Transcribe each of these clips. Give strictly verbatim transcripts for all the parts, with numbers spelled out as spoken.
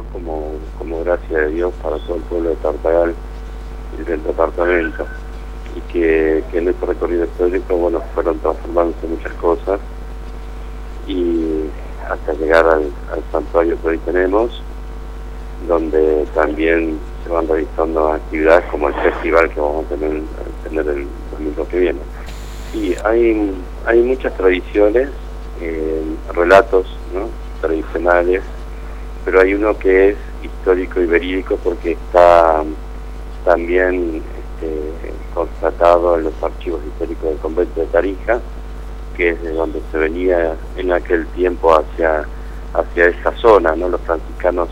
¿no? Como, como gracia de Dios para todo el pueblo de Tartagal y del departamento. Y que, que en este recorrido histórico, bueno, fueron transformándose muchas cosas y hasta llegar al, al santuario que hoy tenemos, donde también se van realizando actividades como el festival que vamos a tener, a tener el domingo que viene. Sí, hay, hay muchas tradiciones, eh, relatos, ¿no?, tradicionales, pero hay uno que es histórico y verídico porque está también este, constatado en los archivos históricos del convento de Tarija, que es de donde se venía en aquel tiempo hacia, hacia esa zona, ¿no? Los franciscanos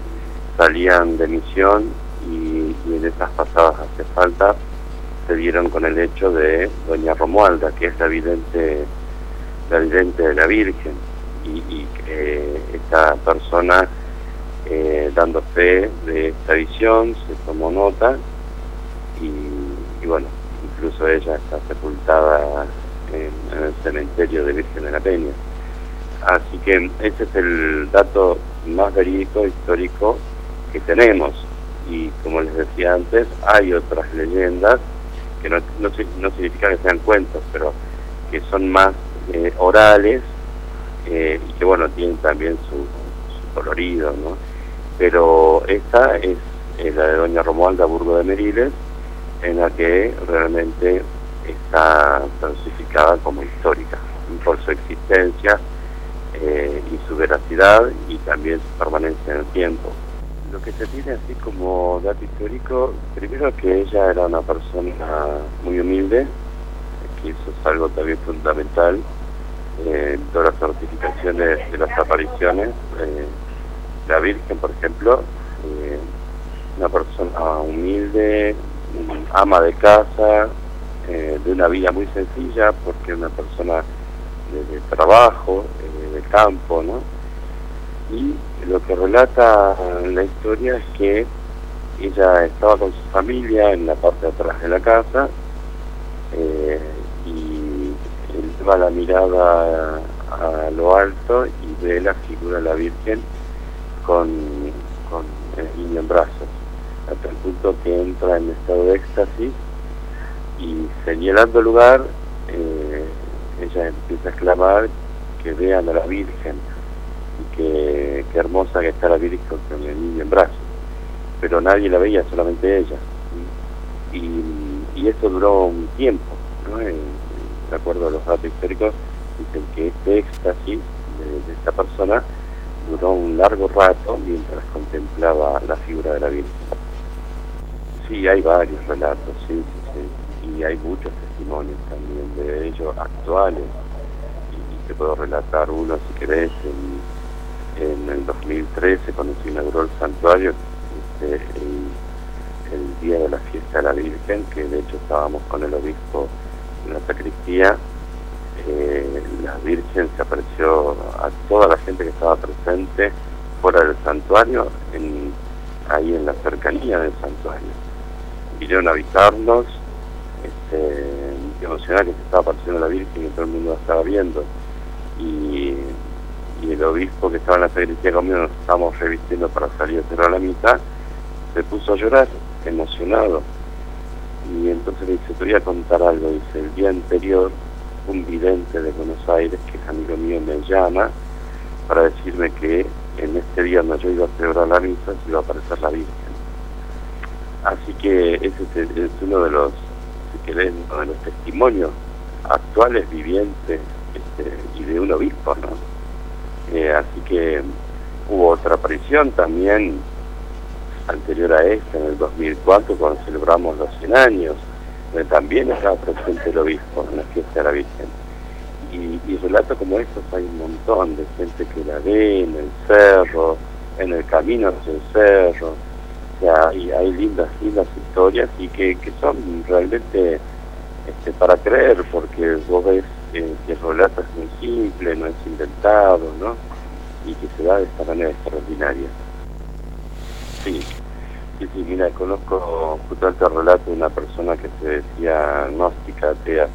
salían de misión y, y en esas pasadas hacia Salta se dieron con el hecho de doña Romualda, que es la vidente, la vidente de la Virgen, y, y que esta persona, eh, dando fe de esta visión, se tomó nota y, y bueno, incluso ella está sepultada en, en el cementerio de Virgen de la Peña. Así que ese es el dato más verídico, histórico que tenemos. Y como les decía antes, hay otras leyendas que no, no, no significa que sean cuentos, pero que son más eh, orales, eh, y que bueno, tienen también su, su colorido, ¿no? Pero esta es eh, la de doña Romualda Burgo de Meriles, en la que realmente está clasificada como histórica por su existencia eh, y su veracidad y también su permanencia en el tiempo. Lo que se tiene así como dato histórico, primero que ella era una persona muy humilde, que eso es algo también fundamental eh, en todas las certificaciones de las apariciones. Eh, la Virgen, por ejemplo, eh, una persona humilde, ama de casa, eh, de una vida muy sencilla, porque es una persona de, de trabajo, eh, de campo, ¿no? Y lo que relata la historia es que ella estaba con su familia en la parte de atrás de la casa, eh, y eleva la mirada a, a lo alto y ve la figura de la Virgen con, con el niño en brazos, hasta el punto que entra en estado de éxtasis y, señalando el lugar, eh, ella empieza a exclamar que vean a la Virgen y que, que hermosa que está la Virgen con el niño en brazos, pero nadie la veía, solamente ella. Y, y esto duró un tiempo, ¿no? En, de acuerdo a los datos históricos, dicen que este éxtasis de, de esta persona duró un largo rato mientras contemplaba la figura de la Virgen. Sí, hay varios relatos, sí, sí, sí, y hay muchos testimonios también de ellos actuales, y te puedo relatar uno si querés. En, en el dos mil trece, cuando se inauguró el santuario, este, el, el día de la fiesta de la Virgen, que de hecho estábamos con el obispo en la sacristía, eh, la Virgen se apareció a toda la gente que estaba presente fuera del santuario, en, ahí en la cercanía del santuario. Vinieron a avisarnos, este, emocional, que se estaba apareciendo la Virgen y todo el mundo la estaba viendo. Y, y el obispo que estaba en la sacristía conmigo, nos estábamos revistiendo para salir a cerrar la misa, se puso a llorar, emocionado. Y entonces le dice, te voy a contar algo. Dice, el día anterior, un vidente de Buenos Aires, que es amigo mío, me llama para decirme que en este día donde yo iba a celebrar la misa, se iba a aparecer la Virgen. Así que ese es, es uno de los, si querés, uno de los testimonios actuales, vivientes, este, y de un obispo, ¿no? Eh, así que hubo otra aparición también anterior a esta, en el dos mil cuatro, cuando celebramos los cien años, donde también estaba presente el obispo en la fiesta de la Virgen. Y, y relatos como estos hay un montón de gente que la ve en el cerro, en el camino hacia el cerro. O sea, hay, hay lindas, lindas historias y que, que son realmente este, para creer, porque vos ves eh, que el relato es muy simple, no es inventado, ¿no? Y que se da de esta manera extraordinaria. Sí, sí, sí, mira, conozco justamente el relato de una persona que se decía gnóstica, atea,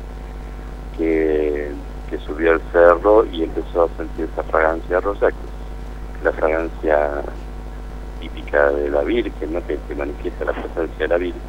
que, que subió al cerro y empezó a sentir esa fragancia rosa, que es la fragancia típica de la Virgen, ¿no? Que, que manifiesta la presencia de la Virgen,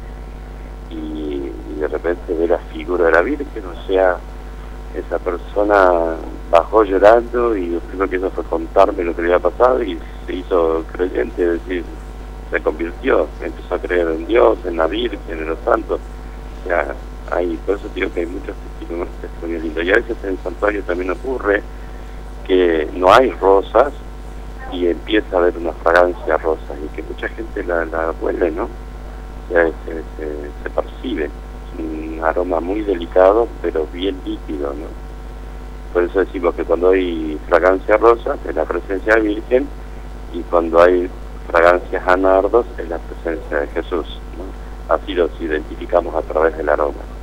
y, y de repente ve la figura de la Virgen, o sea, esa persona bajó llorando y lo primero que hizo fue contarme lo que le había pasado y se hizo creyente, es decir, se convirtió, empezó a creer en Dios, en la Virgen, en los santos. O sea, hay, por eso digo que hay muchos testimonios, testimonios lindos. Y a veces en el santuario también ocurre que no hay rosas y empieza a haber una fragancia a rosas y que mucha gente la, la huele, ¿no? O sea, se, se, se percibe un aroma muy delicado, pero bien líquido, ¿no? Por eso decimos que cuando hay fragancia a rosas es la presencia de la Virgen, y cuando hay fragancias a nardos es la presencia de Jesús, ¿no? Así los identificamos a través del aroma.